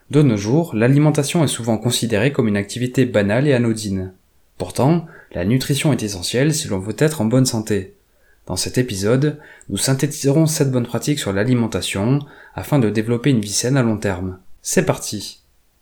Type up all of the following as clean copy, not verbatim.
De nos jours, l'alimentation est souvent considérée comme une activité banale et anodine. Pourtant, la nutrition est essentielle si l'on veut être en bonne santé. Dans cet épisode, nous synthétiserons 7 bonnes pratiques sur l'alimentation afin de développer une vie saine à long terme. C'est parti!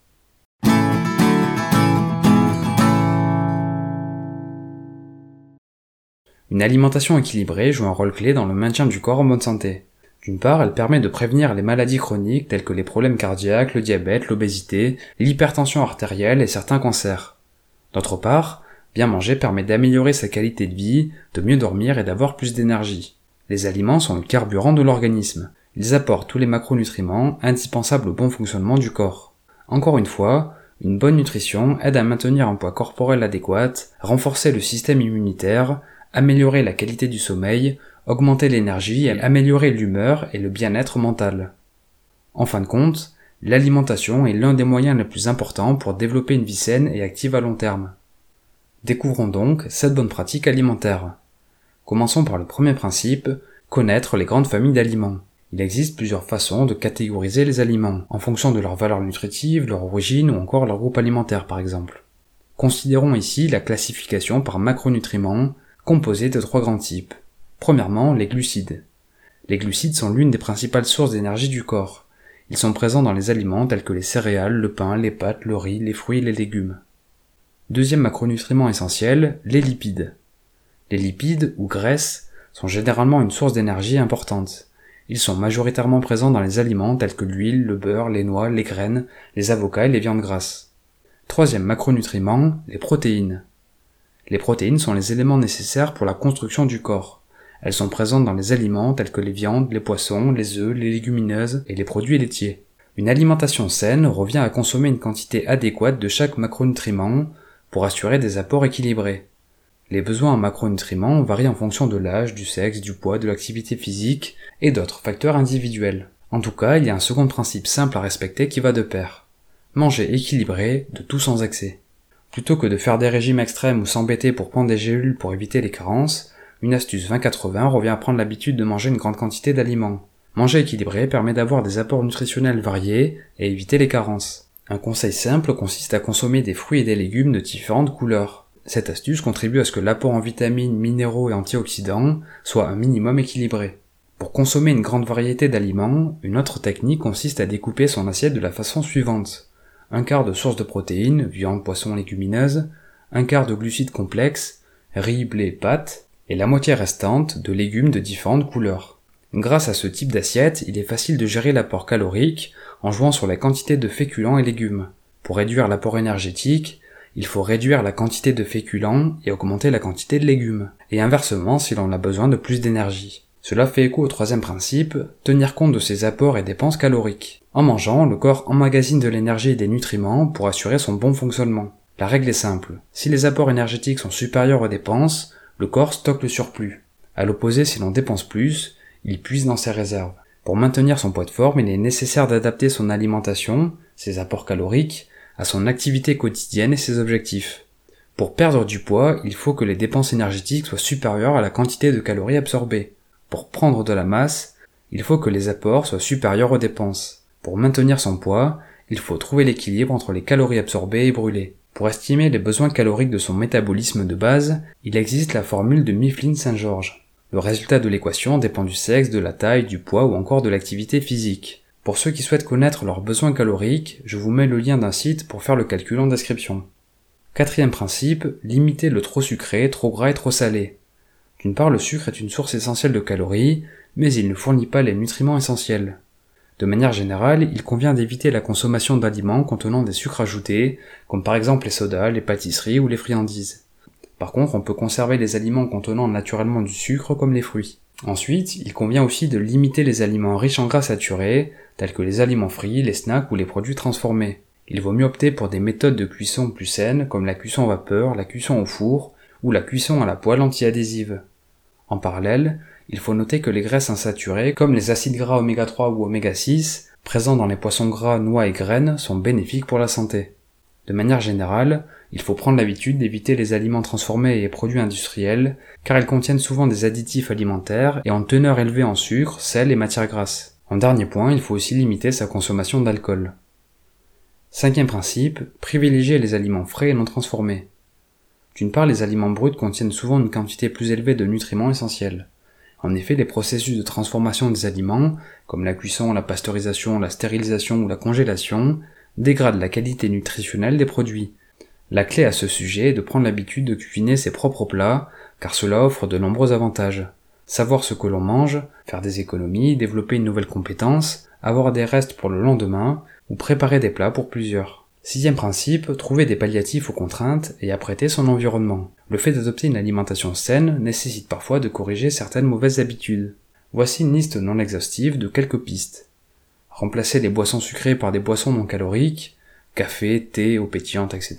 Une alimentation équilibrée joue un rôle clé dans le maintien du corps en bonne santé. D'une part, elle permet de prévenir les maladies chroniques telles que les problèmes cardiaques, le diabète, l'obésité, l'hypertension artérielle et certains cancers. D'autre part, bien manger permet d'améliorer sa qualité de vie, de mieux dormir et d'avoir plus d'énergie. Les aliments sont le carburant de l'organisme. Ils apportent tous les macronutriments indispensables au bon fonctionnement du corps. Encore une fois, une bonne nutrition aide à maintenir un poids corporel adéquat, renforcer le système immunitaire, améliorer la qualité du sommeil, augmenter l'énergie et améliorer l'humeur et le bien-être mental. En fin de compte, l'alimentation est l'un des moyens les plus importants pour développer une vie saine et active à long terme. Découvrons donc 7 bonnes pratiques alimentaires. Commençons par le premier principe, connaître les grandes familles d'aliments. Il existe plusieurs façons de catégoriser les aliments, en fonction de leur valeur nutritive, leur origine ou encore leur groupe alimentaire par exemple. Considérons ici la classification par macronutriments, composée de 3 grands types. Premièrement, les glucides. Les glucides sont l'une des principales sources d'énergie du corps. Ils sont présents dans les aliments tels que les céréales, le pain, les pâtes, le riz, les fruits et les légumes. Deuxième macronutriment essentiel, les lipides. Les lipides, ou graisses, sont généralement une source d'énergie importante. Ils sont majoritairement présents dans les aliments tels que l'huile, le beurre, les noix, les graines, les avocats et les viandes grasses. Troisième macronutriment, les protéines. Les protéines sont les éléments nécessaires pour la construction du corps. Elles sont présentes dans les aliments tels que les viandes, les poissons, les œufs, les légumineuses et les produits laitiers. Une alimentation saine revient à consommer une quantité adéquate de chaque macronutriment pour assurer des apports équilibrés. Les besoins en macronutriments varient en fonction de l'âge, du sexe, du poids, de l'activité physique et d'autres facteurs individuels. En tout cas, il y a un second principe simple à respecter qui va de pair. Manger équilibré, de tout sans excès. Plutôt que de faire des régimes extrêmes ou s'embêter pour prendre des gélules pour éviter les carences, une astuce 20-80 revient à prendre l'habitude de manger une grande quantité d'aliments. Manger équilibré permet d'avoir des apports nutritionnels variés et éviter les carences. Un conseil simple consiste à consommer des fruits et des légumes de différentes couleurs. Cette astuce contribue à ce que l'apport en vitamines, minéraux et antioxydants soit un minimum équilibré. Pour consommer une grande variété d'aliments, une autre technique consiste à découper son assiette de la façon suivante. Un quart de source de protéines, viande, poisson, légumineuses, un quart de glucides complexes, riz, blé, pâtes, et la moitié restante de légumes de différentes couleurs. Grâce à ce type d'assiette, il est facile de gérer l'apport calorique en jouant sur la quantité de féculents et légumes. Pour réduire l'apport énergétique, il faut réduire la quantité de féculents et augmenter la quantité de légumes, et inversement si l'on a besoin de plus d'énergie. Cela fait écho au troisième principe, tenir compte de ses apports et dépenses caloriques. En mangeant, le corps emmagasine de l'énergie et des nutriments pour assurer son bon fonctionnement. La règle est simple, si les apports énergétiques sont supérieurs aux dépenses, le corps stocke le surplus. À l'opposé, si l'on dépense plus, il puise dans ses réserves. Pour maintenir son poids de forme, il est nécessaire d'adapter son alimentation, ses apports caloriques, à son activité quotidienne et ses objectifs. Pour perdre du poids, il faut que les dépenses énergétiques soient supérieures à la quantité de calories absorbées. Pour prendre de la masse, il faut que les apports soient supérieurs aux dépenses. Pour maintenir son poids, il faut trouver l'équilibre entre les calories absorbées et brûlées. Pour estimer les besoins caloriques de son métabolisme de base, il existe la formule de Mifflin-Saint-Georges. Le résultat de l'équation dépend du sexe, de la taille, du poids ou encore de l'activité physique. Pour ceux qui souhaitent connaître leurs besoins caloriques, je vous mets le lien d'un site pour faire le calcul en description. Quatrième principe, limiter le trop sucré, trop gras et trop salé. D'une part, le sucre est une source essentielle de calories, mais il ne fournit pas les nutriments essentiels. De manière générale, il convient d'éviter la consommation d'aliments contenant des sucres ajoutés, comme par exemple les sodas, les pâtisseries ou les friandises. Par contre, on peut conserver les aliments contenant naturellement du sucre comme les fruits. Ensuite, il convient aussi de limiter les aliments riches en gras saturés, tels que les aliments frits, les snacks ou les produits transformés. Il vaut mieux opter pour des méthodes de cuisson plus saines, comme la cuisson vapeur, la cuisson au four, ou la cuisson à la poêle anti-adhésive. En parallèle, il faut noter que les graisses insaturées, comme les acides gras oméga 3 ou oméga 6, présents dans les poissons gras, noix et graines, sont bénéfiques pour la santé. De manière générale, il faut prendre l'habitude d'éviter les aliments transformés et les produits industriels, car ils contiennent souvent des additifs alimentaires et ont une teneur élevée en sucre, sel et matières grasses. En dernier point, il faut aussi limiter sa consommation d'alcool. 5e principe, privilégier les aliments frais et non transformés. D'une part, les aliments bruts contiennent souvent une quantité plus élevée de nutriments essentiels. En effet, les processus de transformation des aliments, comme la cuisson, la pasteurisation, la stérilisation ou la congélation, dégradent la qualité nutritionnelle des produits. La clé à ce sujet est de prendre l'habitude de cuisiner ses propres plats, car cela offre de nombreux avantages. Savoir ce que l'on mange, faire des économies, développer une nouvelle compétence, avoir des restes pour le lendemain, ou préparer des plats pour plusieurs. 6e principe, trouver des palliatifs aux contraintes et apprêter son environnement. Le fait d'adopter une alimentation saine nécessite parfois de corriger certaines mauvaises habitudes. Voici une liste non exhaustive de quelques pistes. Remplacer les boissons sucrées par des boissons non caloriques, café, thé, eau pétillante, etc.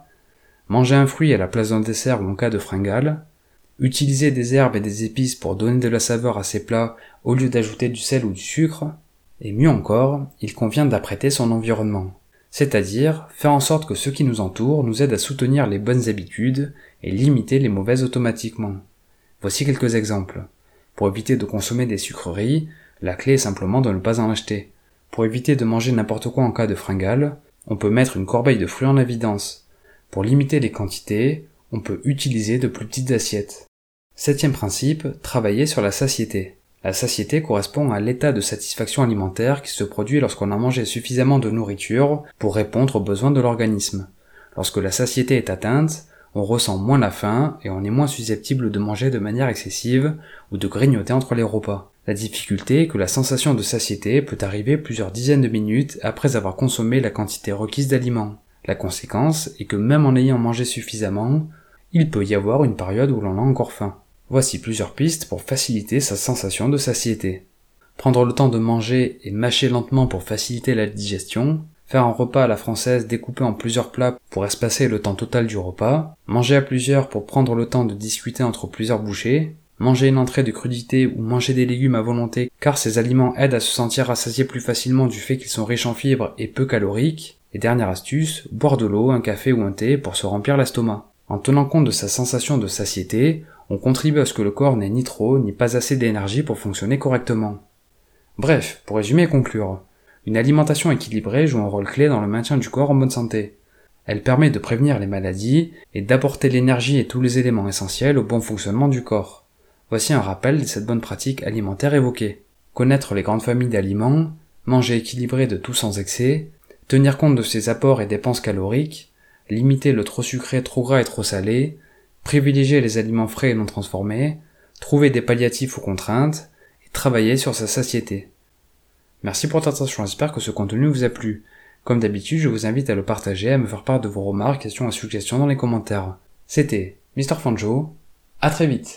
Manger un fruit à la place d'un dessert ou en cas de fringale. Utiliser des herbes et des épices pour donner de la saveur à ses plats au lieu d'ajouter du sel ou du sucre. Et mieux encore, il convient d'apprêter son environnement. C'est-à-dire faire en sorte que ce qui nous entoure nous aide à soutenir les bonnes habitudes et limiter les mauvaises automatiquement. Voici quelques exemples. Pour éviter de consommer des sucreries, la clé est simplement de ne pas en acheter. Pour éviter de manger n'importe quoi en cas de fringale, on peut mettre une corbeille de fruits en évidence. Pour limiter les quantités, on peut utiliser de plus petites assiettes. 7e principe, travailler sur la satiété. La satiété correspond à l'état de satisfaction alimentaire qui se produit lorsqu'on a mangé suffisamment de nourriture pour répondre aux besoins de l'organisme. Lorsque la satiété est atteinte, on ressent moins la faim et on est moins susceptible de manger de manière excessive ou de grignoter entre les repas. La difficulté est que la sensation de satiété peut arriver plusieurs dizaines de minutes après avoir consommé la quantité requise d'aliments. La conséquence est que même en ayant mangé suffisamment, il peut y avoir une période où l'on a encore faim. Voici plusieurs pistes pour faciliter sa sensation de satiété. Prendre le temps de manger et mâcher lentement pour faciliter la digestion, faire un repas à la française découpé en plusieurs plats pour espacer le temps total du repas, manger à plusieurs pour prendre le temps de discuter entre plusieurs bouchées, manger une entrée de crudité ou manger des légumes à volonté car ces aliments aident à se sentir rassasié plus facilement du fait qu'ils sont riches en fibres et peu caloriques, et dernière astuce, boire de l'eau, un café ou un thé pour se remplir l'estomac. En tenant compte de sa sensation de satiété, on contribue à ce que le corps n'ait ni trop ni pas assez d'énergie pour fonctionner correctement. Bref, pour résumer et conclure, une alimentation équilibrée joue un rôle clé dans le maintien du corps en bonne santé. Elle permet de prévenir les maladies et d'apporter l'énergie et tous les éléments essentiels au bon fonctionnement du corps. Voici un rappel de cette bonne pratique alimentaire évoquée. Connaître les grandes familles d'aliments, manger équilibré de tout sans excès, tenir compte de ses apports et dépenses caloriques, limiter le trop sucré, trop gras et trop salé, privilégier les aliments frais et non transformés, trouver des palliatifs aux contraintes, et travailler sur sa satiété. Merci pour votre attention, j'espère que ce contenu vous a plu. Comme d'habitude, je vous invite à le partager, à me faire part de vos remarques, questions et suggestions dans les commentaires. C'était Mr. Fanjo, à très vite.